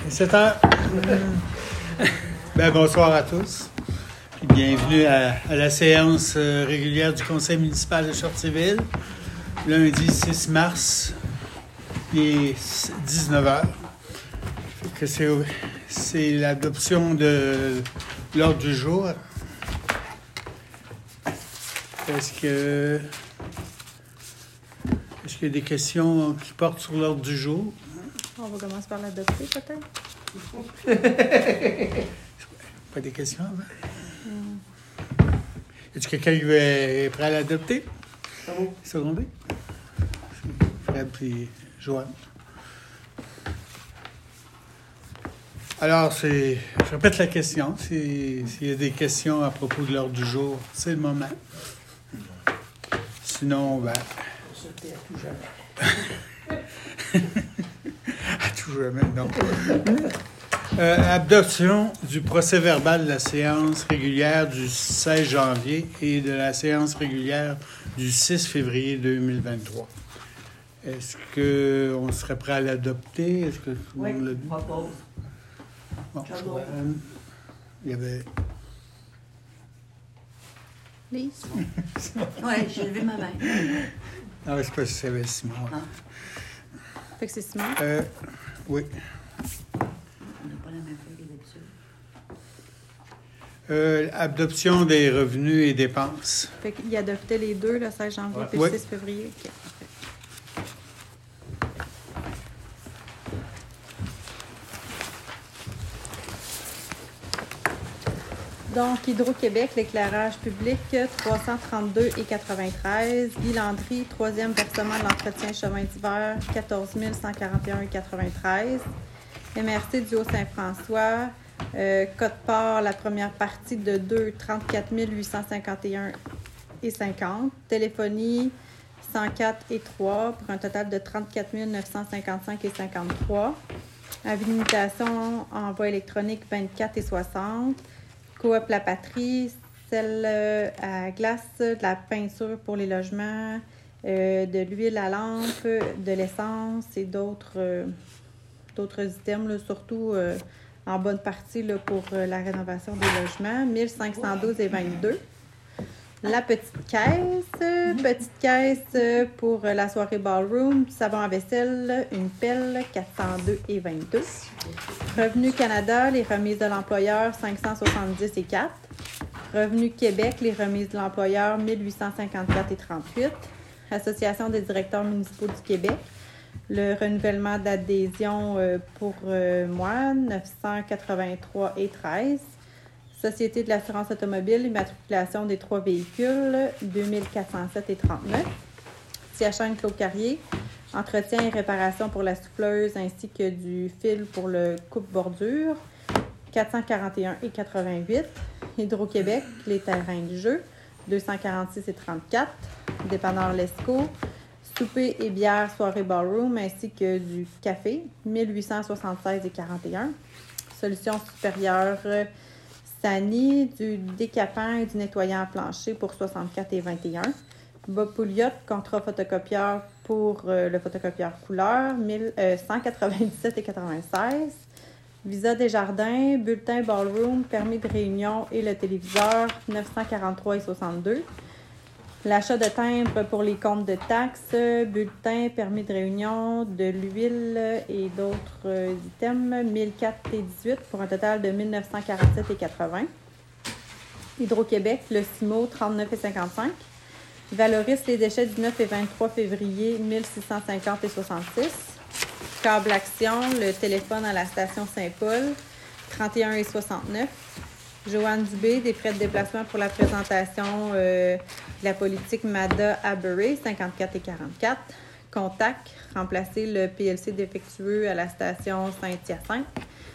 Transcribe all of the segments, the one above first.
7 heures. Bonsoir à tous. Puis bienvenue à la séance régulière du Conseil municipal de Shorteville. Lundi 6 mars, il est 19 heures. C'est l'adoption de l'ordre du jour. Est-ce qu'il y a des questions qui portent sur l'ordre du jour? On va commencer par l'adopter, peut-être? Pas des questions avant? Y a-t-il quelqu'un qui est prêt à l'adopter? Secondé? Fred puis Joanne. Alors, je répète la question. S'il y a des questions à propos de l'ordre du jour, c'est le moment. Sinon, C'était à tout jamais. À tout jamais, non. Adoption du procès-verbal de la séance régulière du 16 janvier et de la séance régulière du 6 février 2023. Est-ce qu'on serait prêt à l'adopter? Est-ce que tout le monde l'a dit? Propose. Bon, Joanne, il y avait... Lise? Oui, j'ai levé ma main. Non, c'est pas si ça avait Simon. Ah. Fait que c'est Simon. Oui. On n'a pas la même feuille que d'habitude. Adoption des revenus et dépenses. Fait qu'il adoptait les deux, le 16 janvier Ouais. puis Oui. le 6 février. OK, parfait. Donc, Hydro-Québec, l'éclairage public, 332,93. Guy Landry, troisième versement de l'entretien chemin d'hiver, 14 141,93. MRC du Haut-Saint-François, Côte-Port, la première partie de 2, 34 851,50. Téléphonie, 104 et 3, pour un total de 34 955,53. Habilitation en voie électronique, 24 et 60. Coop La Patrie, celle à glace, de la peinture pour les logements, de l'huile à lampe, de l'essence et d'autres items, là, surtout en bonne partie là, pour la rénovation des logements, 1512,22. La petite caisse pour la soirée ballroom, savon à vaisselle, une pelle, 402,22. Revenu Canada, les remises de l'employeur, 570,4. Revenu Québec, les remises de l'employeur, 1854,38. Association des directeurs municipaux du Québec, le renouvellement d'adhésion pour moi, 983,13. Société de l'assurance automobile, immatriculation des 3 véhicules, 2407,39. CHN Claude Carrier, entretien et réparation pour la souffleuse ainsi que du fil pour le coupe-bordure, 441,88. Hydro-Québec, les terrains de jeu, 246,34. Dépanneur Lesco, souper et bière soirée ballroom ainsi que du café, 1876,41. Solution supérieure Sani, du décapant et du nettoyant à plancher pour 64,21. Bob Pouliot, contrat photocopieur pour le photocopieur couleur, 197,96. Visa Desjardins, bulletin ballroom, permis de réunion et le téléviseur, 943,62. L'achat de timbres pour les comptes de taxes, bulletin, permis de réunion, de l'huile et d'autres items, 1004,18 pour un total de 1947,80. Hydro-Québec, le CIMO, 39,55. Valoris les déchets du 9 et 23 février, 1650,66. Câble Action, le téléphone à la station Saint-Paul, 31,69. Joanne Dubé, des frais de déplacement pour la présentation de la politique MADA à Bury, 54,44. Contact, remplacer le PLC défectueux à la station Saint-Hyacinthe,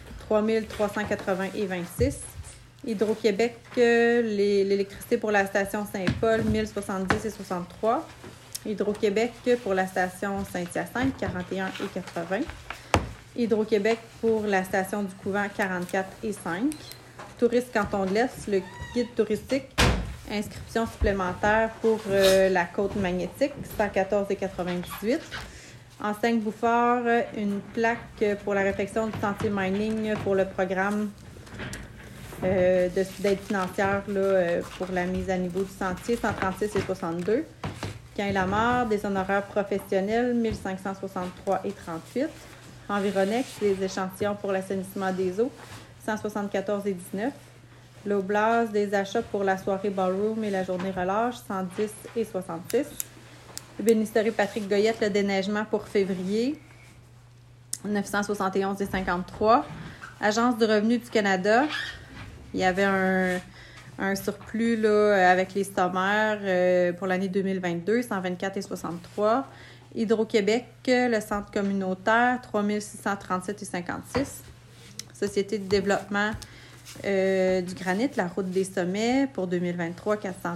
3380,26. Hydro-Québec, l'électricité pour la station Saint-Paul, 1070,63. Hydro-Québec pour la station Saint-Hyacinthe, 41,80. Hydro-Québec pour la station du Couvent, 44,5. Tourisme Canton de l'Est, le guide touristique, inscription supplémentaire pour la côte magnétique, 114,98. Enseigne Bouffard, une plaque pour la réflexion du sentier mining pour le programme d'aide financière là, pour la mise à niveau du sentier, 136 et 62. Quin-Lamar, des honoraires professionnels, 1563 et 38. Environex, des échantillons pour l'assainissement des eaux, 174 et 19. L'Oblast, des achats pour la soirée ballroom et la journée relâche, 110 et 66. Bénisterie Patrick Goyette, le déneigement pour février, 971 et 53. Agence du revenu du Canada, il y avait un surplus là, avec les sommaires pour l'année 2022, 124 et 63. Hydro-Québec, le centre communautaire, 3637 et 56. Société de développement du granit, la route des sommets pour 2023, 400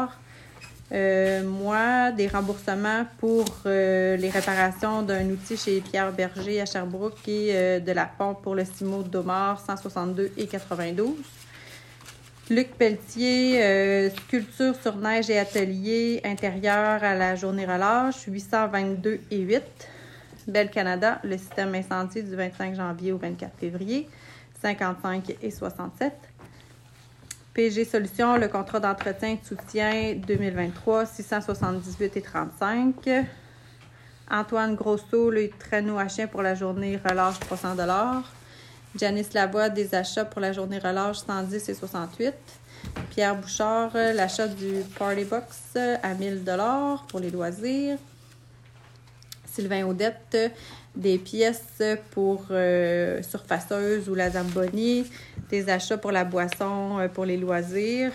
moi, des remboursements pour les réparations d'un outil chez Pierre Berger à Sherbrooke et de la pompe pour le CIMO de Domar, 162 et 92. Luc Pelletier, sculpture sur neige et atelier intérieur à la journée relâche, 822 et 8. Bell Canada, le système incendie du 25 janvier au 24 février, 55 et 67. PG Solutions, le contrat d'entretien de soutien 2023, 678 et 35. Antoine Grosso, le traîneau à chien pour la journée relâche, 300 $. Janice Lavoie, des achats pour la journée relâche, 110 et 68. Pierre Bouchard, l'achat du Party Box à 1000 $ pour les loisirs. Sylvain Audette, des pièces pour surfaceuse ou la Zamboni, des achats pour la boisson pour les loisirs,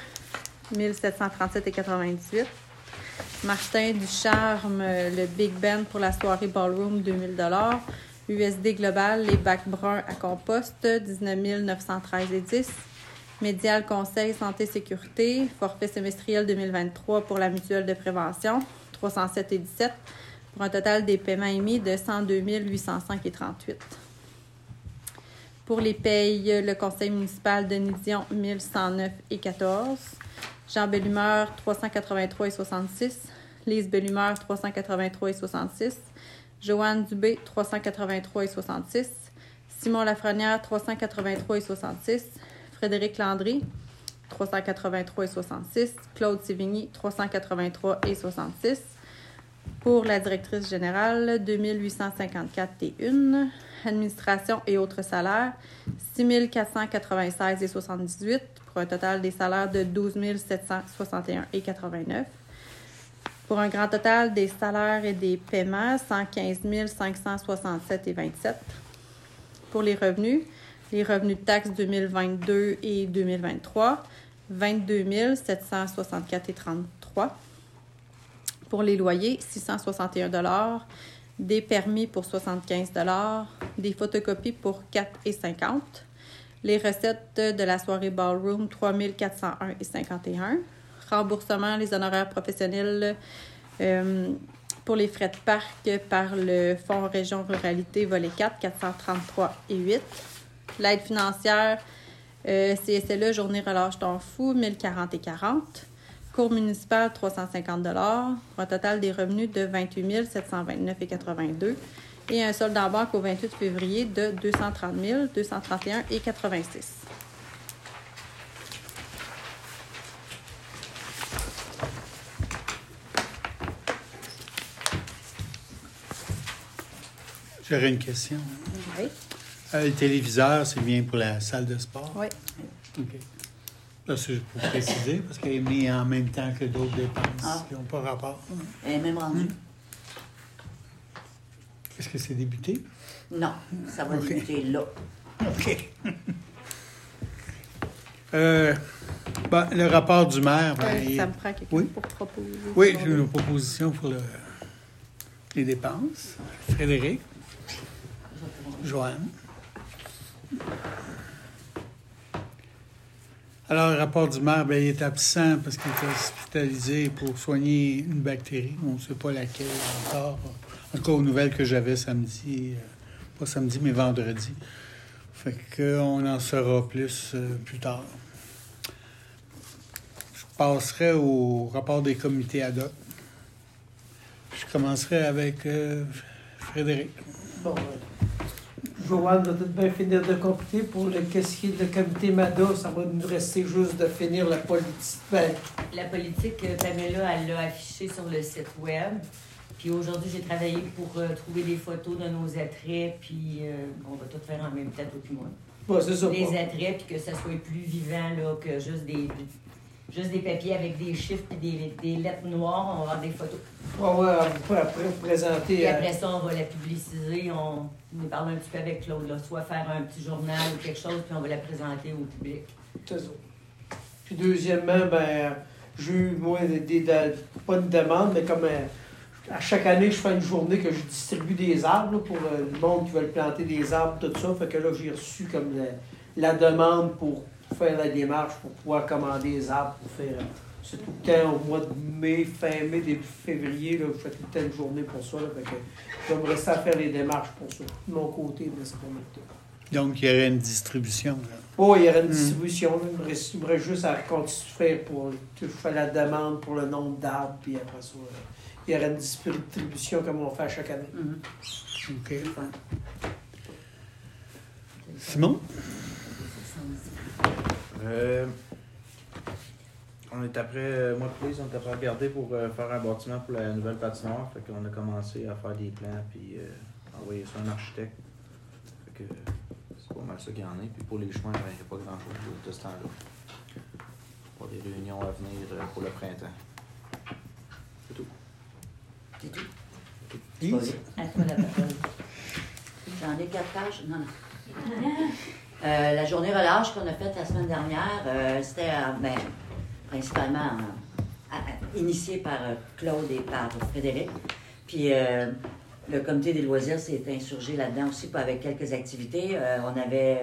1737 et 98. Martin Ducharme, le Big Ben pour la soirée Ballroom, 2000 $. USD Global, les bacs bruns à compost, 19 913 et 10. Médial Conseil Santé Sécurité, forfait semestriel 2023 pour la mutuelle de prévention, 307 et 17. Pour un total des paiements émis de 102 805 et 38. Pour les payes, le conseil municipal de Nidion, 1109 et 14. Jean Bellumeur, 383 et 66. Lise Bellumeur, 383 et 66. Joanne Dubé, 383 et 66. Simon Lafrenière, 383 et 66. Frédéric Landry, 383 et 66. Claude Sévigny, 383 et 66. Pour la directrice générale, 2854 et 1. Administration et autres salaires, 6496 et 78 pour un total des salaires de 12 761 et 89. Pour un grand total des salaires et des paiements, 115 567 et 27. Pour les revenus de taxes 2022 et 2023, 22 764 et 33. Pour les loyers, 661 $, des permis pour 75 $, des photocopies pour 4,50 $. Les recettes de la soirée Ballroom, 3 401 et 51. Remboursement, les honoraires professionnels pour les frais de parc par le Fonds Région Ruralité, volet 4, 433 et 8. L'aide financière, CSLE, journée relâche ton fou, 1040 et 40. Cours municipal, 350 $, pour un total des revenus de 28 729 et 82. Et un solde en banque au 28 février de 230 231 et 86. J'aurais une question. Oui. Le téléviseur, c'est bien pour la salle de sport? Oui. OK. Là, c'est juste pour préciser, parce qu'elle est mise en même temps que d'autres dépenses qui n'ont pas rapport. Elle est même rendue. Est-ce que c'est débuté? Non, ça va débuter là. OK. Le rapport du maire... Ça me prend quelqu'un pour proposer. Oui, j'ai une proposition pour les dépenses. Frédéric. Joanne. Alors, le rapport du maire, il est absent parce qu'il est hospitalisé pour soigner une bactérie. On ne sait pas laquelle encore. Encore aux nouvelles que j'avais samedi, pas samedi, mais vendredi. Fait qu'on en saura plus plus tard. Je passerai au rapport des comités ad hoc. Je commencerai avec Frédéric. Bon, Joanne va tout bien finir de compléter. Pour qu'est-ce qui est le comité MADA, ça va nous rester juste de finir la politique. Ben, La politique, Pamela, elle l'a affichée sur le site web. Puis aujourd'hui, j'ai travaillé pour trouver des photos de nos attraits, puis on va tout faire en même temps, toi et moi. ouais, c'est ça. Les attraits, puis que ça soit plus vivant là, que juste des papiers avec des chiffres puis des lettres noires. On va avoir des photos. Ouais, on peut après présenter. Puis après ça, on va la publiciser. On parle un petit peu avec Claude, là, soit faire un petit journal ou quelque chose, puis on va la présenter au public. C'est ça. Puis deuxièmement, ben, j'ai eu, moi, pas une demande, mais comme à chaque année, je fais une journée que je distribue des arbres là, pour le monde qui veut planter des arbres, tout ça. Fait que là, j'ai reçu comme la demande pour faire la démarche, pour pouvoir commander des arbres, pour faire... C'est tout le temps au mois de mai, fin mai, début février, là, je fais tout le temps une journée pour ça. Là, fait que je vais me rester à faire les démarches pour ça. De mon côté, mais c'est pas mon temps. Donc, il y aurait une distribution. Là. Oh, il y aurait une distribution. Là. Il me reste juste à continuer pour faire la demande pour le nombre d'arbres, puis après ça, il y aurait une distribution comme on fait à chaque année. OK. Simon? On est après, moi et Police, on est après regarder pour faire un bâtiment pour la nouvelle patinoire. Fait qu'on a commencé à faire des plans puis envoyer ça à un architecte. Fait que c'est pas mal ça qu'il y en a. Puis pour les chemins, il n'y a pas grand chose de ce temps-là. Pour des réunions à venir pour le printemps. C'est tout. C'est tout. Lise? À toi la parole. J'en ai 4 pages. Non, non. La journée relâche qu'on a faite la semaine dernière, c'était principalement initié par Claude et par Frédéric. Puis le comité des loisirs s'est insurgé là-dedans aussi avec quelques activités. On avait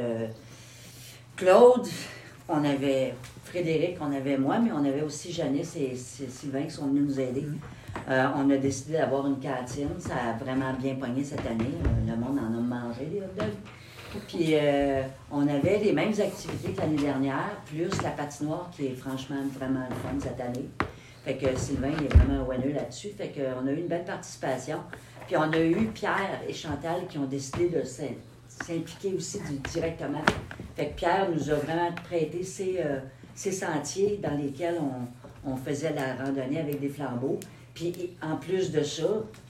Claude, on avait Frédéric, on avait moi, mais on avait aussi Janice et Sylvain qui sont venus nous aider. On a décidé d'avoir une cantine. Ça a vraiment bien pogné cette année. Le monde en a mangé des hot dogs. Puis on avait les mêmes activités que l'année dernière, plus la patinoire qui est franchement vraiment le fun cette année. Fait que Sylvain il est vraiment winner là-dessus. Fait qu'on a eu une belle participation. Puis on a eu Pierre et Chantal qui ont décidé de s'impliquer aussi directement. Fait que Pierre nous a vraiment prêté ces sentiers dans lesquels on faisait la randonnée avec des flambeaux. Puis en plus de ça,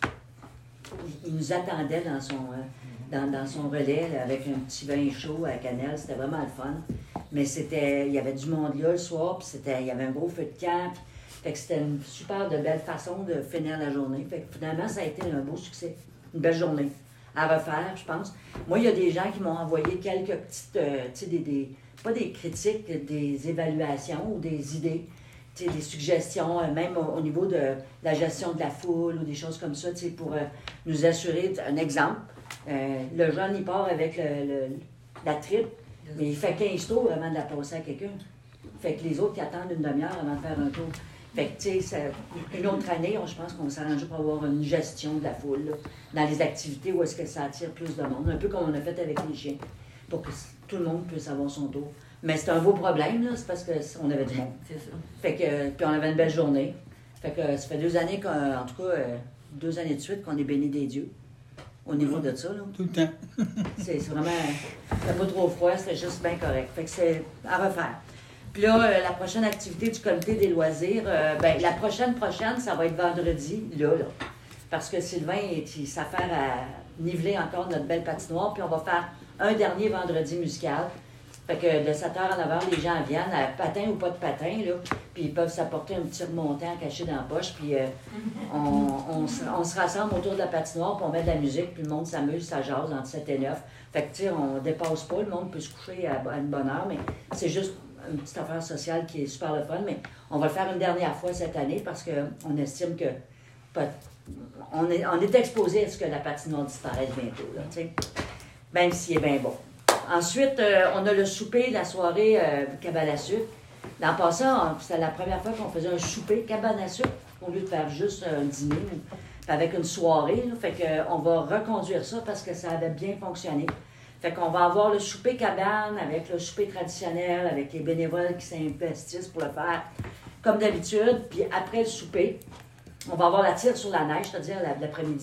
il nous attendait dans son relais là, avec un petit vin chaud à la cannelle. C'était vraiment le fun. Mais il y avait du monde là le soir, puis il y avait un gros feu de camp. Fait que c'était une super de belle façon de finir la journée. Fait que finalement, ça a été un beau succès. Une belle journée à refaire, je pense. Moi, il y a des gens qui m'ont envoyé quelques petites, pas des critiques, des évaluations ou des idées, des suggestions, même au niveau de la gestion de la foule ou des choses comme ça, pour nous assurer. Un exemple, le jeune, il part avec la tripe, mais il fait 15 tours avant de la passer à quelqu'un. Fait que les autres qui attendent une demi-heure avant de faire un tour. Fait que, tu sais, une autre année, je pense qu'on s'arrange pour avoir une gestion de la foule, là, dans les activités où est-ce que ça attire plus de monde. Un peu comme on a fait avec les chiens, pour que tout le monde puisse avoir son tour. Mais c'est un beau problème, là, c'est parce qu'on avait du monde. C'est ça. Fait que, puis on avait une belle journée. Fait que ça fait 2 années, en tout cas, 2 années de suite qu'on est bénis des dieux. Au niveau de ça, là. Tout le temps. C'est vraiment... C'était pas trop froid, c'était juste bien correct. Fait que c'est à refaire. Puis là, la prochaine activité du comité des loisirs, la prochaine, ça va être vendredi, là. Parce que Sylvain s'affaire à niveler encore notre belle patinoire, puis on va faire un dernier vendredi musical. Fait que de 7h à 9h, les gens viennent, à patin ou pas de patin, là, puis ils peuvent s'apporter un petit remontant caché dans la poche, puis on se rassemble autour de la patinoire, puis on met de la musique, puis le monde s'amuse, ça jase entre 7 et 9. Fait que, tu sais, on dépasse pas, le monde peut se coucher à une bonne heure, mais c'est juste une petite affaire sociale qui est super le fun, mais on va le faire une dernière fois cette année parce qu'on estime que on est exposé à ce que la patinoire disparaisse bientôt, là, tu sais, même s'il est bien bon. Ensuite, on a le souper, la soirée cabane à sucre. Dans le passant, c'était la première fois qu'on faisait un souper cabane à sucre au lieu de faire juste un dîner avec une soirée. Là. Fait qu'on va reconduire ça parce que ça avait bien fonctionné. Fait qu'on va avoir le souper cabane avec le souper traditionnel, avec les bénévoles qui s'investissent pour le faire comme d'habitude. Puis après le souper, on va avoir la tire sur la neige, c'est-à-dire l'après-midi,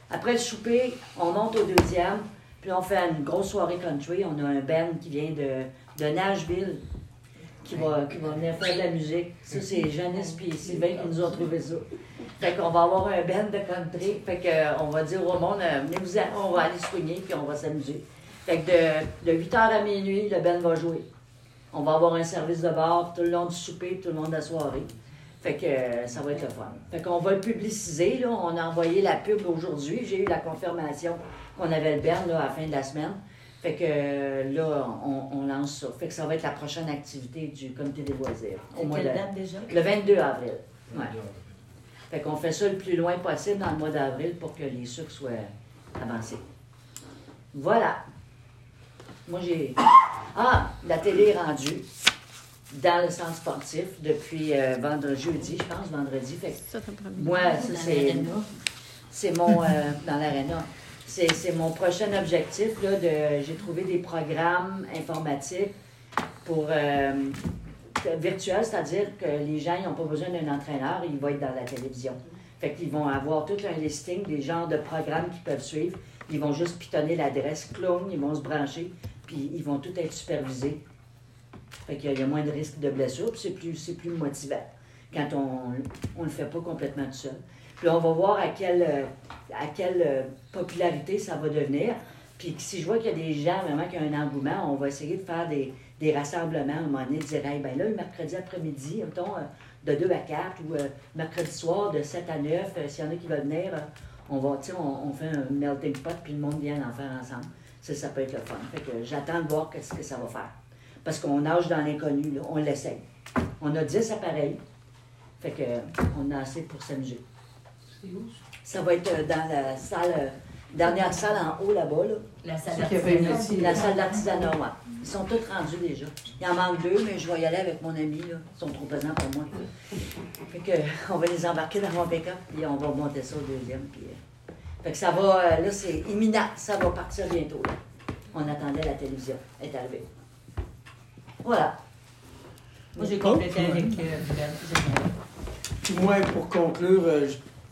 Après le souper, on monte au deuxième, puis on fait une grosse soirée country. On a un band qui vient de Nashville qui va venir faire de la musique. Ça, c'est Janice et Sylvain qui nous ont trouvé ça. Fait qu'on va avoir un band de country. Fait qu'on va dire au monde, venez-vous-en, on va aller se cogner, puis on va s'amuser. Fait que de 8h à minuit, le band va jouer. On va avoir un service de bar tout le long du souper, tout le long de la soirée. Fait que ça va être le fun. Fait qu'on va le publiciser, là. On a envoyé la pub aujourd'hui. J'ai eu la confirmation qu'on avait le band, là, à la fin de la semaine. Fait que là, on lance ça. Fait que ça va être la prochaine activité du comité des loisirs. Quelle date déjà? Le 22 avril. Ouais. Fait qu'on fait ça le plus loin possible dans le mois d'avril pour que les sucres soient avancés. Voilà. Moi, j'ai... Ah! La télé est rendue dans le centre sportif depuis jeudi, je pense, vendredi. Fait que Ça, t'as promis. moi, ça, c'est mon... dans l'aréna. C'est mon prochain objectif, là, j'ai trouvé des programmes informatiques pour virtuels, c'est-à-dire que les gens n'ont pas besoin d'un entraîneur, ils vont être dans la télévision. Fait qu'ils vont avoir tout un listing des genres de programmes qu'ils peuvent suivre. Ils vont juste pitonner l'adresse, clone, ils vont se brancher, puis ils vont tout être supervisés. Fait qu'il y a moins de risques de blessure, puis c'est plus motivant quand on le fait pas complètement tout seul. Puis là, on va voir à quelle popularité ça va devenir. Puis si je vois qu'il y a des gens vraiment qui ont un engouement, on va essayer de faire des rassemblements à un moment donné, de dire, hey, ben là, le mercredi après-midi, mettons, de 2 à 4, ou mercredi soir, de 7 à 9, s'il y en a qui veulent venir, on fait un melting pot, puis le monde vient en faire ensemble. Ça peut être le fun. Fait que j'attends de voir ce que ça va faire. Parce qu'on nage dans l'inconnu, là, on l'essaye. On a 10 appareils. Fait que on a assez pour s'amuser. C'est où ça? Ça va être dans la salle, dernière salle en haut là-bas. Là. La salle C'est qui avait d'artisanat. ici. La salle d'artisanat, ouais. Ils sont tous rendus déjà. Il en manque 2, mais je vais y aller avec mon ami. Là. Ils sont trop pesants pour moi. Fait que on va les embarquer dans mon pick-up, puis on va monter ça au deuxième. Puis, fait que ça va, là, c'est imminent. Ça va partir bientôt. Là. On attendait la télévision. Elle est arrivée. Voilà. Moi, j'ai complété avec Fidel. Puis moi, pour conclure, le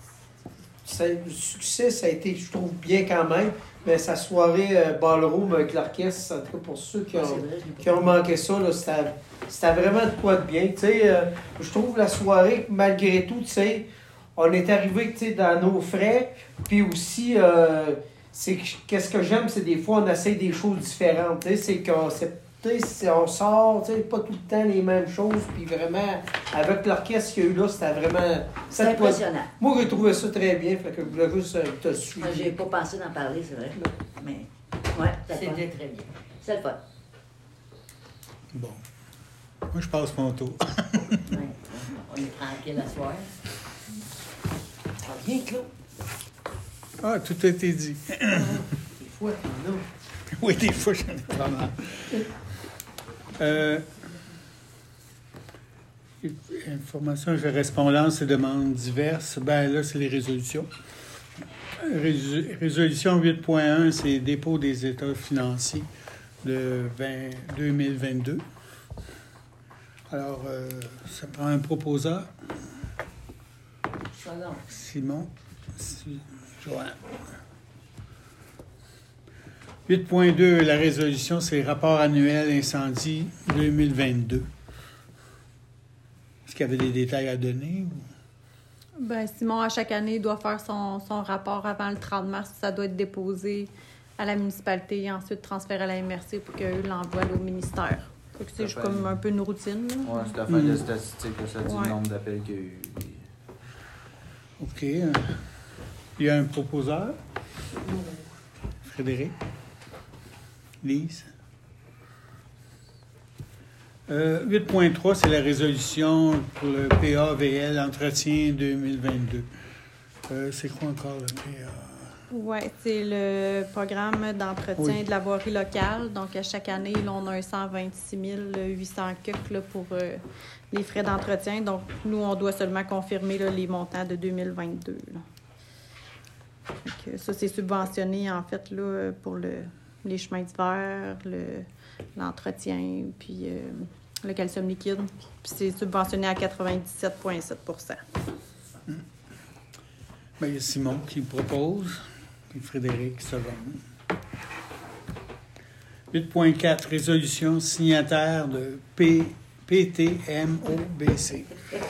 succès, ça a été, je trouve, bien quand même. Mais sa soirée ballroom avec l'orchestre, en tout cas pour ceux qui ont manqué ça, là, c'était vraiment de quoi de bien. Tu sais, je trouve la soirée, malgré tout, tu sais, on est arrivé, tu sais, dans nos frais. Puis aussi, qu'est-ce que j'aime, c'est des fois, on essaie des choses différentes. Tu sais, c'est qu'on on sort, tu sais, pas tout le temps les mêmes choses. Puis vraiment, avec l'orchestre qu'il y a eu là, c'était vraiment... C'est impressionnant. Moi, j'ai trouvé ça très bien. Fait que je voulais juste te suivre. Moi, j'ai pas pensé d'en parler, c'est vrai. Mais, ouais, C'était très bien. c'est le fun. Bon. Moi, je passe mon tour. Ouais. On est tranquille à soir. Rien que là. Ah, tout a été dit. Des fois, non. Oui, des fois, j'en ai pas mal. Information, correspondance et demandes diverses. Ben là, c'est les résolutions. Résolution 8.1, c'est dépôt des états financiers de 2022. Alors, ça prend un proposeur. Simon. Joanne. 8.2, la résolution, c'est le rapport annuel incendie 2022. Est-ce qu'il y avait des détails à donner? Ben, Simon, à chaque année, il doit faire son rapport avant le 30 mars. Ça doit être déposé à la municipalité et ensuite transféré à la MRC pour qu'eux l'envoient au ministère. Fait que c'est juste comme un peu une routine. Là. Ouais, c'est la fin de statistiques, ça dit le nombre d'appels qu'il y a eu. OK. Il y a un proposeur. Frédéric. Lise. 8.3, c'est la résolution pour le PAVL entretien 2022. C'est quoi encore le PA? Oui, c'est le programme d'entretien de la voirie locale. Donc, à chaque année, là, on a un 126 800 là, pour les frais d'entretien. Donc, nous, on doit seulement confirmer là, les montants de 2022. Là. Donc, ça, c'est subventionné, en fait, là, pour les chemins d'hiver, l'entretien, puis le calcium liquide. Puis c'est subventionné à 97,7 %. Ben, il y a Simon qui propose. Puis Frédéric, second. 8.4, résolution signataire de PTMOBC.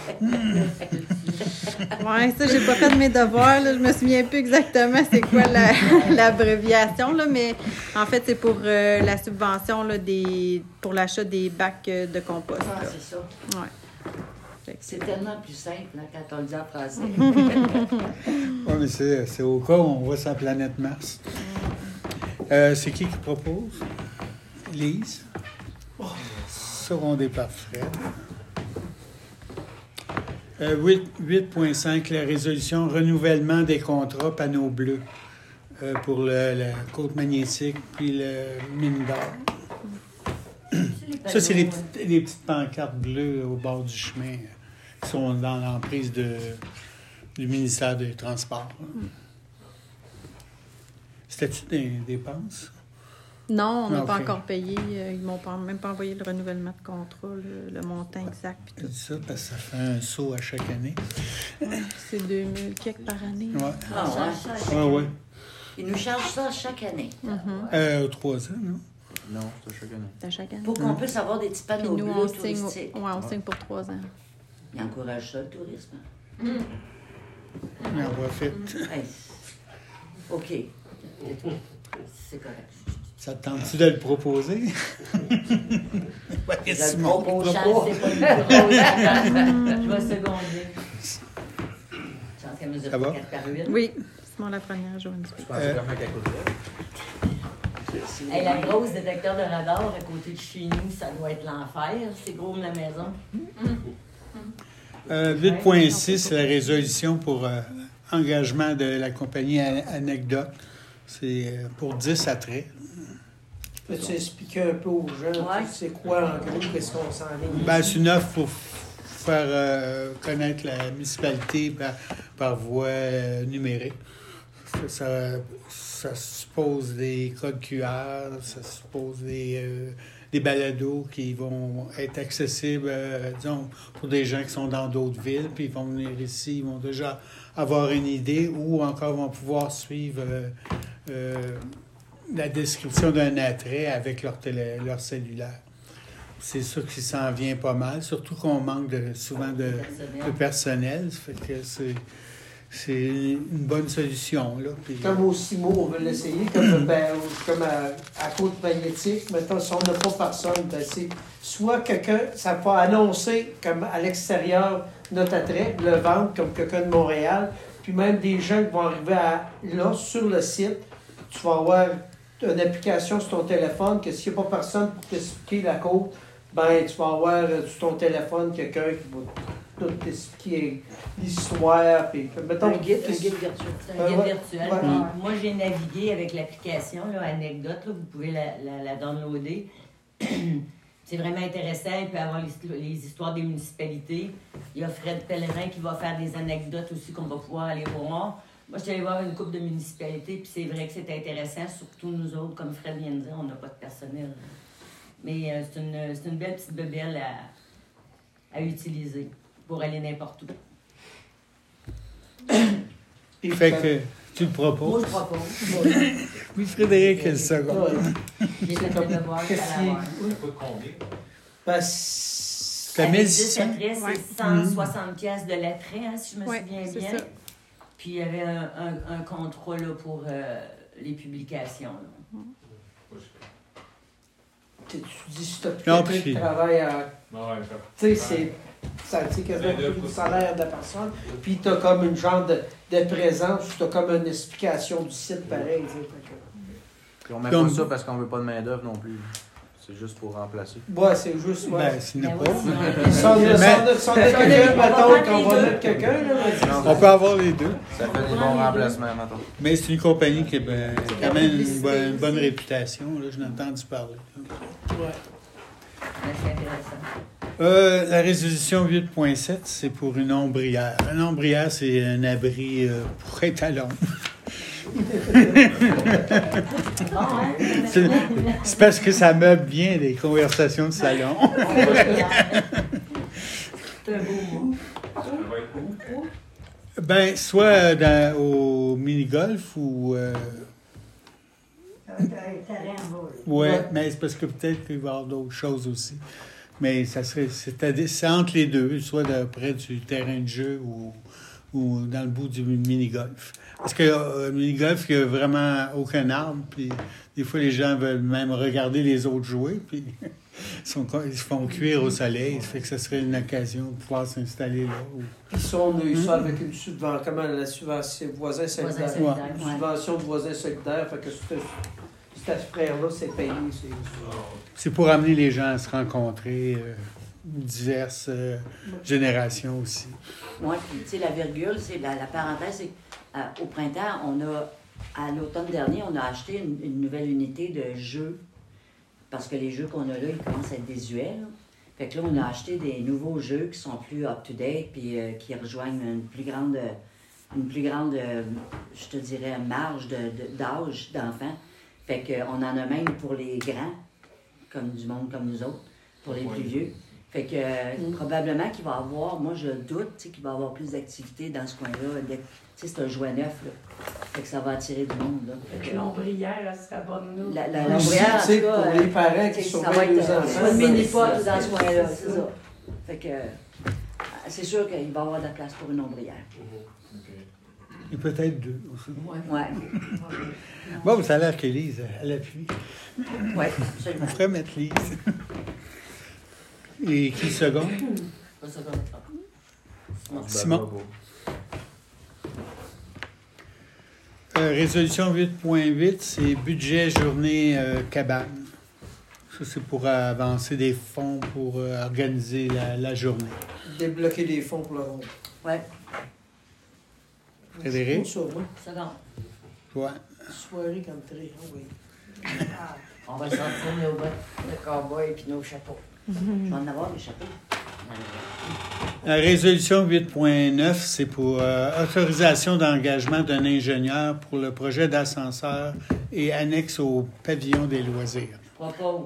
Ouais, ça, j'ai pas fait mes devoirs. Là. Je me souviens plus exactement c'est quoi l'abréviation, là, mais en fait, c'est pour la subvention là, pour l'achat des bacs de compost. Ah, Là. c'est ça. Ouais. C'est tellement plus simple là, quand on le dit en français. Oui, mais c'est au cas où on voit sa planète Mars. C'est qui propose? Lise. Secondé par Fred. 8.5, la résolution renouvellement des contrats panneaux bleus pour la côte magnétique puis le mine d'or. Ça, c'est les petites pancartes bleues au bord du chemin qui sont dans l'emprise du ministère des Transports. C'était-tu des dépenses? Non, on n'a pas Ok. encore payé. Ils m'ont même pas envoyé le renouvellement de contrat, le montant exact. Puis Je tout. dis ça parce que ça fait un saut à chaque année. C'est 2000 quelques par année. Ouais. Ah, ouais. Ouais. Ils nous chargent ça chaque année. 3 ans, non? Non, c'est chaque année. C'est à chaque année. Pour qu'on puisse avoir des petits Puis panneaux nous, bleus on signe, touristiques. on signe pour 3 ans. Ils encouragent ça, le tourisme. On en profite. Hey. OK. C'est correct. Ça te tente-tu de le proposer? Ouais, Je le Simon, propose, il Charles, fera c'est pas une grosse. Je vais seconder. Chance qu'elle mesure Ça va? 4 par 8. Oui, c'est mon la première journée. Je pensais vraiment qu'à côté Hey, la grosse détecteur de radar à côté de chez nous, ça doit être l'enfer. C'est gros comme la maison. 8.6, la résolution pour engagement de la compagnie Anecdote. C'est pour 10 attraits. Peux-tu expliquer un peu aux gens Ouais. c'est quoi en gros, qu'est-ce qu'on s'enligne? Ben, c'est une offre pour faire connaître la municipalité par voie numérique. Ça suppose des codes QR, ça suppose des balados qui vont être accessibles, disons, pour des gens qui sont dans d'autres villes, puis ils vont venir ici, ils vont déjà avoir une idée ou encore vont pouvoir suivre la description d'un attrait avec leur cellulaire. C'est sûr qu'il s'en vient pas mal, surtout qu'on manque souvent de personnel. Ça fait que c'est une bonne solution. Là. Puis, Comme au CIMO, on veut l'essayer, comme à côte magnétique. Maintenant, si on n'a pas personne, ben c'est soit quelqu'un, ça va annoncer comme à l'extérieur notre attrait, le vendre comme quelqu'un de Montréal, puis même des gens qui vont arriver là, sur le site, tu vas avoir une application sur ton téléphone que s'il n'y a pas personne pour t'expliquer la côte, ben tu vas avoir sur ton téléphone quelqu'un qui va tout t'expliquer l'histoire. Puis, mettons, Un guide virtuel. C'est un guide ouais, virtuel. ouais. Moi, j'ai navigué avec l'application là, Anecdote. Là, vous pouvez la downloader. C'est vraiment intéressant. Il peut y avoir les histoires des municipalités. Il y a Fred Pellerin qui va faire des anecdotes aussi qu'on va pouvoir aller voir. Moi, je suis allée voir une couple de municipalités, puis c'est vrai que c'est intéressant, surtout nous autres, comme Fred vient de dire, on n'a pas de personnel. Mais c'est une belle petite bebelle à utiliser pour aller n'importe où. fait que tu le Moi, proposes. je propose. Oui, Frédéric est le second. J'ai fait le devoir, je vais qu'est-ce l'avoir. ben, T'as Avec 1600? 10 attraits, Ouais. c'est 160 pièces de l'attrait, hein, si je me Ouais, souviens c'est bien. ça. Puis il y avait un contrat là, pour les publications. Là. tu dis si tu as Non, quelqu'un puis- qui travaille à. Ouais, Tu sais, c'est. Ça tient quasiment plus du salaire de la personne. Puis tu as comme une genre de présence, tu as comme une explication du site pareil. Tu sais, fait que- Puis on met Comme- pas ça parce qu'on veut pas de main-d'œuvre non plus. C'est juste pour remplacer. Ouais, c'est juste. Ouais. Ben, s'il n'y en a Ben pas. oui, Sans Mais- quelqu'un, mettons, qu'on va mettre quelqu'un, là. On peut avoir les deux. Ça fait des bons remplacements, maintenant. Mais c'est une compagnie qui a quand même une bonne réputation. Là, je n'ai entendu parler. Ouais. C'est intéressant. La résolution 8.7, c'est pour une ombrière. Une ombrière, c'est un abri pour être à l'ombre. Bon, hein? C'est parce que ça meuble bien les conversations de salon. C'est un beau mot. Ça va être où? Ben, soit au mini-golf ou... Avec un terrain en bas. ouais, mais c'est parce que peut-être qu'il va y avoir d'autres choses aussi. Mais ça serait, c'est entre les deux, soit près du terrain de jeu ou dans le bout du mini-golf. Parce que le mini-golf, il n'y a vraiment aucun arbre, puis des fois, les gens veulent même regarder les autres jouer, puis ils se font cuire au soleil. Ça fait que ça serait une occasion de pouvoir s'installer là. Puis ça, on a eu ça avec une subvention, comment la subvention voisin solidaire. solidaire, Une ouais. subvention de voisin solidaire, fait que cet frère-là, c'est payé. C'est pour amener les gens à se rencontrer, diverses générations aussi. Oui, puis tu sais, la virgule, c'est la parenthèse, c'est qu'au printemps, à l'automne dernier, on a acheté une nouvelle unité de jeux, parce que les jeux qu'on a là, ils commencent à être désuets. Là. Fait que là, on a acheté des nouveaux jeux qui sont plus up-to-date, puis qui rejoignent une plus grande, je te dirais, marge d'âge d'enfants. Fait qu'on en a même pour les grands, comme du monde comme nous autres, pour les plus vieux. Fait que probablement qu'il va y avoir, moi je doute, tu sais, qu'il va y avoir plus d'activités dans ce coin-là. Tu sais, c'est un jouet neuf, là. Fait que ça va attirer du monde, là. Fait que, L'ombrière, elle serait bonne, nous. la Aussi, l'ombrière, en tu sais, tout cas, pour les parents qui tu sais, sont ça va les être enfants. une mini-pot ben, dans ce coin-là, c'est c'est ça. ça. Fait que c'est sûr qu'il va y avoir de la place pour une ombrière. Et peut-être deux aussi. Ouais. Bon, ça a l'air que Lise, elle appuie. Ouais, On absolument. ferait mettre Lise. Et qui seconde? Pas ça comme ça. Simon. Résolution 8.8, c'est budget journée cabane. Ça, c'est pour avancer des fonds pour organiser la journée. Débloquer des fonds pour le rond. Ouais. Frédéric? Ça, moi. Seconde. Toi? Soirée comme très, oui. On va sortir nos bottes de cowboy et nos chapeaux. Je vais en avoir des chapeaux. La résolution 8.9, c'est pour autorisation d'engagement d'un ingénieur pour le projet d'ascenseur et annexe au pavillon des loisirs. Propose.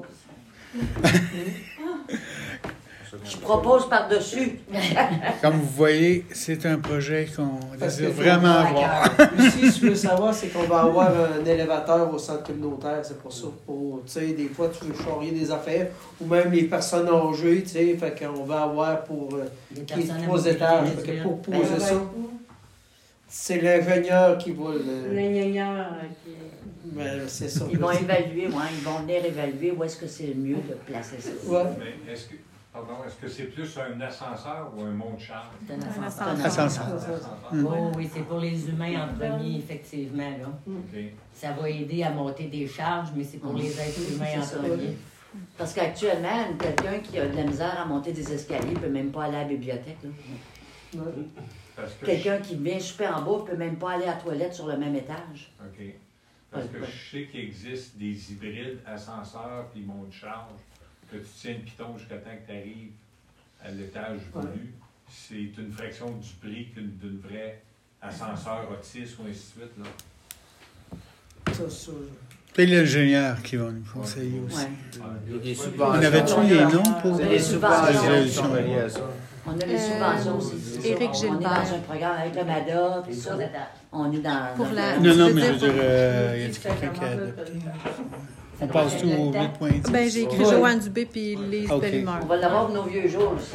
Je propose par-dessus. Comme vous voyez, c'est un projet qu'on Parce désire que vraiment à avoir. Aussi, ce que je veux savoir, c'est qu'on va avoir un élévateur au centre communautaire. C'est pour ça. Pour, tu sais, des fois, tu veux charrier des affaires. Ou même les personnes âgées, tu sais. Fait qu'on va avoir pour Les qui est personnes à 3 mobilité étages. Fait que réduite. pour poser ça, c'est l'ingénieur qui va le. L'ingénieur qui... Ben, c'est ça. Ils vont évaluer, ouais, ils vont venir évaluer où est-ce que c'est le mieux de placer ça. Ouais. Mais est-ce que c'est plus un ascenseur ou un monte-charge? C'est un Un ascenseur. Ascenseur. Oh oui, c'est pour les humains en premier, effectivement. Là. OK. Ça va aider à monter des charges, mais c'est pour les êtres humains C'est en ça. premier. Parce qu'actuellement, quelqu'un qui a de la misère à monter des escaliers ne peut même pas aller à la bibliothèque. Là. Parce que Quelqu'un qui vient super en bas ne peut même pas aller à la toilette sur le même étage. OK. Parce que je sais qu'il existe des hybrides ascenseurs puis monte-charge, que tu tiens le piton jusqu'à temps que tu arrives à l'étage voulu. C'est une fraction du prix d'une vraie ascenseur autiste ou ainsi de suite. Là. Ça. C'est l'ingénieur qui va nous conseiller aussi. Ouais. Il y a des On subventions. avait-tu les noms pour Les Des subventions. subventions qui sont reliées à ça. On a les subventions aussi. c'est Éric ça. On est Gilbert. dans un programme avec le MADA, tout ça. On est dans... Pour la- Non, non, Tu mais veux je veux dire- dire, y a quelqu'un qui a adopté? On passe tout au 8.10? Ben, j'ai écrit Joanne Dubé puis Lise Ok. Bellemeur. On va l'avoir pour nos vieux jours aussi.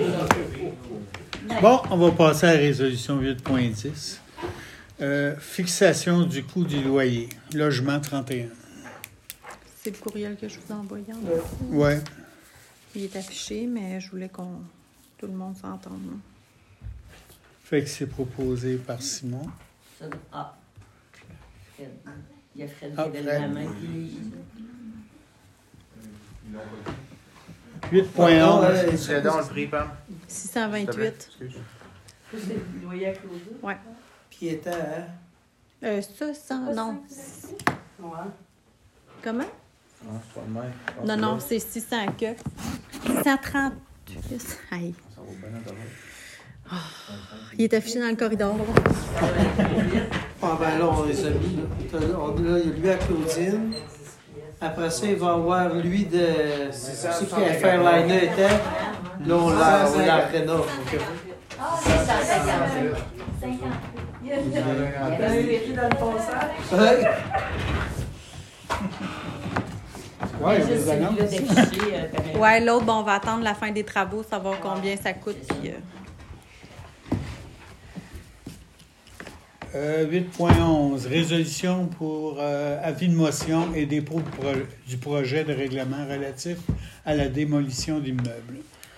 Bon, on va passer à la résolution 8.10. Fixation du coût du loyer. Logement 31. C'est le courriel que je vous ai envoyé. Ouais. Il est affiché, mais je voulais tout le monde s'entende. Fait que c'est proposé par Simon. Ah. Fred. Il y a Fred Ah, qui avait Fred. la main qui... Ils l'ont pas dit. 8.11. C'est dans le prix, Pam? 628. Excuse. Ça, c'est le loyer à Claudia. Qui était à. Ça, sans... Non. Ouais. Comment? Non, c'est pas le même. Non, non, c'est 600 que. 630. Aïe. Ça vaut bien d'abord. Il est affiché dans le corridor. Ah ben là, on les a mis. Là, il y a lui à Claudine. Après ça, il va avoir lui de. C'est qui à Fairliner était. Là, on l'a rénové. Ah, 650. Il a eu les pieds dans le fossage. Ouais. Ouais, Juste les annonces. celui-là d'afficher, Pamela. Ouais, l'autre, bon, on va attendre la fin des travaux, savoir combien ça coûte. Puis, 8.11, résolution pour avis de motion et dépôt du projet de règlement relatif à la démolition d'immeubles.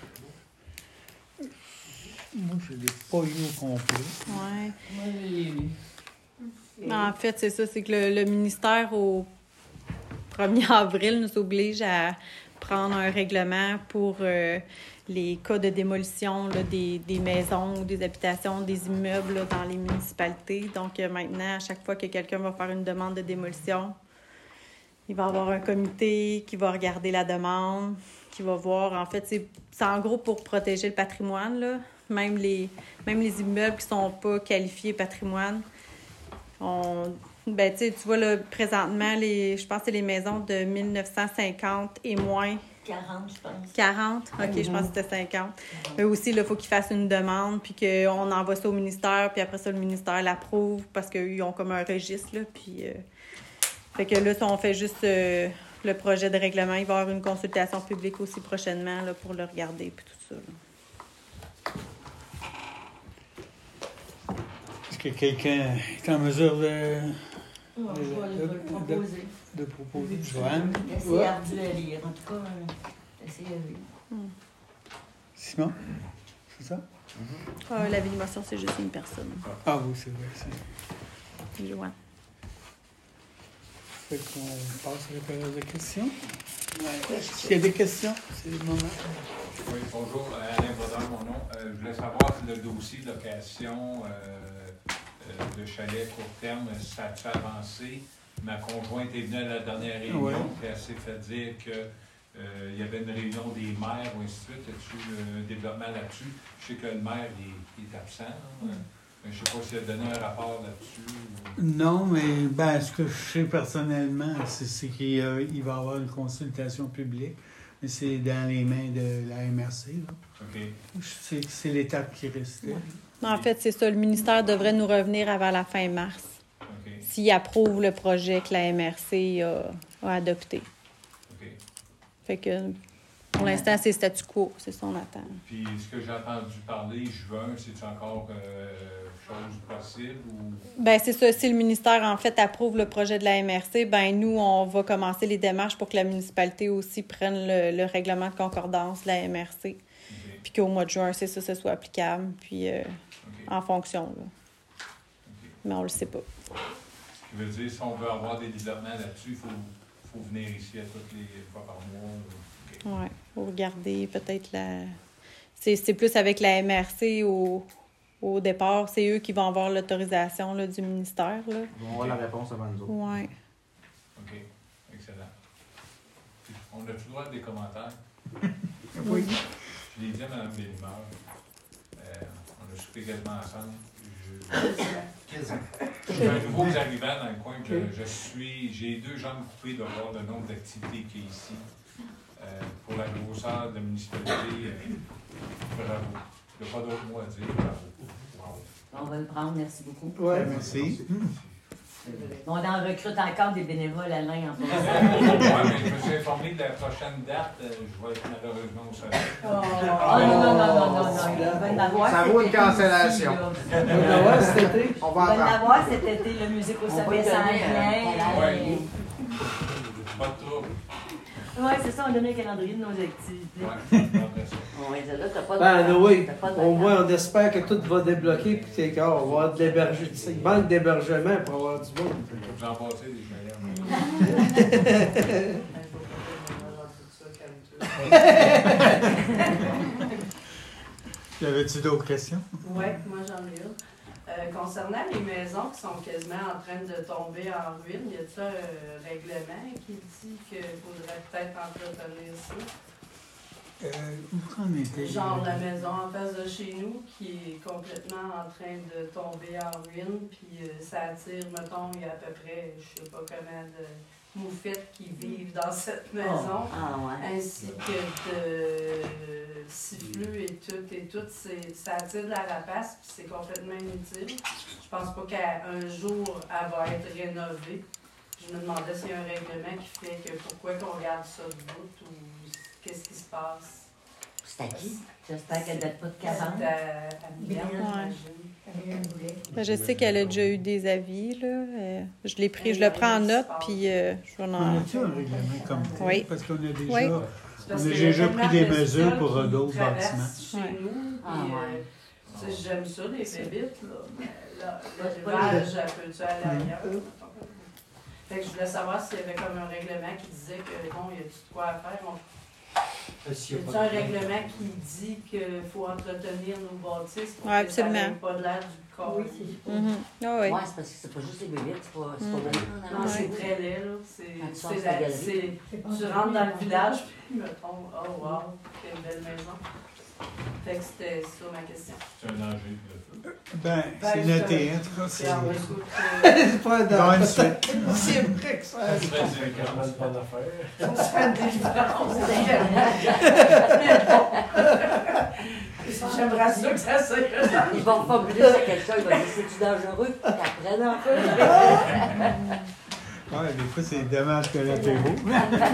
Moi, je ne l'ai pas eu au complet. ouais. Moi, je l'ai lu. En fait, c'est ça, c'est que le ministère, au 1er avril, nous oblige à prendre un règlement pour les cas de démolition là, des maisons ou des habitations, des immeubles là, dans les municipalités. Donc, maintenant, à chaque fois que quelqu'un va faire une demande de démolition, il va y avoir un comité qui va regarder la demande, qui va voir. En fait, c'est en gros pour protéger le patrimoine, là. Même les immeubles qui ne sont pas qualifiés patrimoine. Ben, tu vois, là, présentement, je pense que c'est les maisons de 1950 et moins. 40, je pense. 40? OK, je pense que c'était 50. Mais aussi, il faut qu'ils fassent une demande, puis qu'on envoie ça au ministère, puis après ça, le ministère l'approuve, parce qu'ils ont comme un registre, là, puis... Fait que là, si on fait juste le projet de règlement, il va y avoir une consultation publique aussi prochainement, là, pour le regarder, puis tout ça, là. Est-ce que quelqu'un est en mesure de Je vais le proposer. proposer? Joanne? C'est ardu à lire. En tout cas, c'est à lire. Simon? C'est ça? La vie d'émotion, c'est juste une personne. Ah oui, c'est vrai. C'est Joanne. Fait qu'on passe à la période de questions. S'il y a des questions, c'est le moment. Oui, bonjour, Alain Baudin, mon nom. Je voulais savoir si le dossier de location de chalet court terme, ça a-tu avancé? Ma conjointe est venue à la dernière réunion, Ouais. puis elle s'est fait dire qu'il y avait une réunion des maires, ou ainsi de suite. As-tu un développement là-dessus? Je sais que le maire il est absent. Hein? Je ne sais pas s'il a donné un rapport là-dessus. Non, mais ce que je sais personnellement, c'est qu'il va y avoir une consultation publique, mais c'est dans les mains de la MRC. Là. OK. C'est l'étape qui restait. En fait, c'est ça. Le ministère devrait nous revenir avant la fin mars, OK. s'il approuve le projet que la MRC a adopté. OK. Fait que, pour l'instant, c'est statu quo. C'est ça qu'on attend. Puis, ce que j'ai entendu parler, juin, c'est-tu encore chose possible ou... Ben c'est ça. Si le ministère, en fait, approuve le projet de la MRC, ben nous, on va commencer les démarches pour que la municipalité aussi prenne le règlement de concordance de la MRC. OK. Puis qu'au mois de juin, c'est ça, ce soit applicable. Puis OK. en fonction, là. OK. Mais on le sait pas. Ce qui veut dire, si on veut avoir des développements là-dessus, il faut venir ici à toutes les fois par mois. OK. Ouais. Faut regarder peut-être c'est plus avec la MRC au départ. C'est eux qui vont avoir l'autorisation là, du ministère. Là. Ils vont avoir la réponse avant nous autres. Ouais. OK. Excellent. Puis, on a tout le droit à des commentaires. Oui. Je l'ai dit à Mme Bellemare. On a soupé quasiment ensemble. Je suis un nouveau arrivant dans le coin que j'ai 2 jambes coupées de voir le nombre d'activités qu'il y a ici. Pour la grosseur de la municipalité, bravo. Il n'y a pas d'autre mot à dire, bravo. Wow. On va le prendre, merci beaucoup. Ouais. Merci. On en recrute encore des bénévoles, Alain, en Ouais, passant. mais je me suis informé de la prochaine date, je vais être malheureusement au soleil. Oh non, il va en avoir Ça cet vaut une été cancellation. aussi, On va voir cet été. On Il va va en attendre. avoir cet été, la musique au On sommet va sans donner, rien. Pas de trouble. Oui, c'est ça, on donne un calendrier de nos activités. Ouais, après ça. On va dire là, t'as pas de Ben, oui. t'as pas de Au vacances. moins, on espère que tout va débloquer, puis c'est qu'on va avoir de l'hébergement. Il manque d'hébergement pour avoir du monde. Vous en passez des meilleurs. Y avait-tu d'autres questions? Oui, moi j'en ai une. Concernant les maisons qui sont quasiment en train de tomber en ruine, y a-t-il un règlement qui dit qu'il faudrait peut-être entretenir ça? Où qu'on était? Genre la maison en face de chez nous qui est complètement en train de tomber en ruine, puis ça attire, mettons, il y a à peu près, je sais pas combien de moufettes qui vivent dans cette maison. Ah ouais. Ainsi que siffleux et tout, ça attire de la rapace, puis c'est complètement inutile. Je pense pas qu'un jour, elle va être rénovée. Je me demandais s'il y a un règlement qui fait que pourquoi qu'on garde ça de bout ou qu'est-ce qui se passe. C'est à qui? J'espère qu'elle date pas de C'est 40. à Mylène, j'imagine. Je sais qu'elle a déjà eu des avis, là. Je l'ai pris, je le prends en note, puis je vais On en... a-tu un règlement comme tel? Oui. Parce qu'on a déjà, Oui. C'est parce on a qu'il y a déjà tellement pris des de mesures stocks pour qui d'autres traversent bâtiments. chez Ouais. nous, Ah, puis, ouais. tu sais, j'aime ça, les bébites, là, mais là, c'est pas l'élevage, elle peut-tu aller ailleurs? Fait que je voulais savoir s'il y avait comme un règlement qui disait que, bon, il y a de quoi à faire. Y a-t-il un règlement qui dit qu'il faut entretenir nos bâtisses pour Ouais, que ça absolument. n'ait pas de l'air du corps? Oui, c'est Mhm. Ah oui. Ouais, c'est parce que c'est pas juste les bébites, c'est pas Mm. beau. Non, c'est très laid, là. Quand tu sors C'est de la la- galerie. tu rentres dans le village, puis mettons, oh wow, quelle belle maison. Fait que c'était ça ma question. C'est un danger pour le feu. ben, c'est Ben, noté, en tout cas. C'est en écoute. C'est pas un Bonne danger. suite. C'est vrai que ça. Ça se fait dire Pas de bonne affaire. On se fait des différences. J'aimerais ça que ça soit ça. Ils vont formuler ça à quelqu'un, ils vont dire c'est-tu dangereux qu'après dans Ouais, des fois, c'est dommage que là, t'es beau.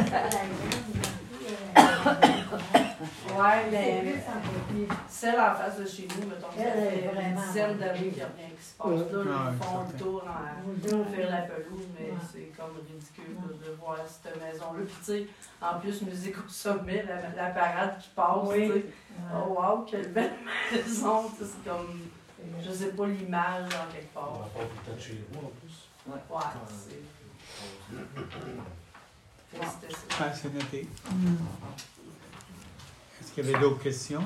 Ouais, mais celle en face de chez nous, mettons, ça Elle est fait une vraiment dizaine d'années qu'il n'y a rien qui se passe. Là, Ouais, ils font certain. le tour en faire la pelouse, mais c'est comme ridicule là, de voir cette maison-là. Puis, tu sais, en plus, musique au sommet, la parade qui passe, tu sais. Oh, wow, quelle belle maison! Tu sais, c'est comme, je sais pas, l'image en quelque On part. va pas tout de chez vous en plus. Ouais, c'est. Fait que c'était ça. Ah, c'est noté. Est-ce qu'il y avait d'autres questions?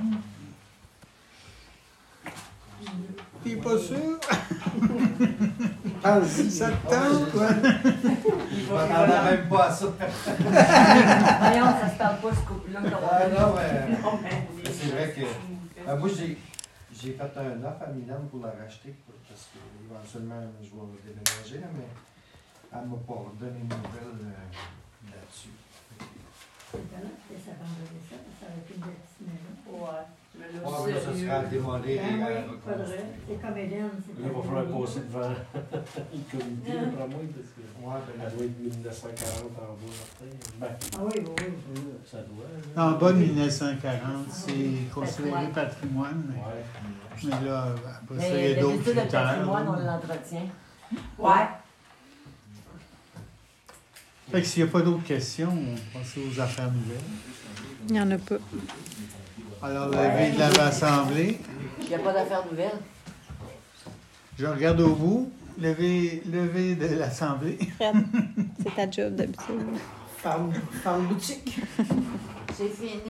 T'es pas sûr? Pense-y. Ça te tente, quoi? Il Je va m'attendais même pas à ça. Voyons, ça se parle pas ce couple-là. Ah non, mais. Non, mais C'est vrai que- Moi, j'ai fait un offre à Mylène pour la racheter, parce qu'éventuellement, je vais déménager, là, mais elle m'a pas donné de nouvelles là-dessus. Ouais. Mais là, Ouais, là, ça sérieux. sera à démolir. C'est comme Hélène. Là, il va falloir passer devant le comité, d'après moi, parce que Ouais, elle doit être 1940 en bas, Martin. Ben, Ah oui, oui. ça doit. En bas de 1940, c'est considéré patrimoine, Ouais. mais là, après ça, il y Mais a d'autres d'habitude, le critères. patrimoine, on l'entretient. Ouais. Fait que s'il n'y a pas d'autres questions, on va passer aux affaires nouvelles. Il n'y en a pas. Alors, levé de l'Assemblée. Il n'y a pas d'affaires nouvelles. Je regarde au bout. Levé de l'Assemblée. Fred, c'est ta job d'habitude. Femme boutique. C'est fini.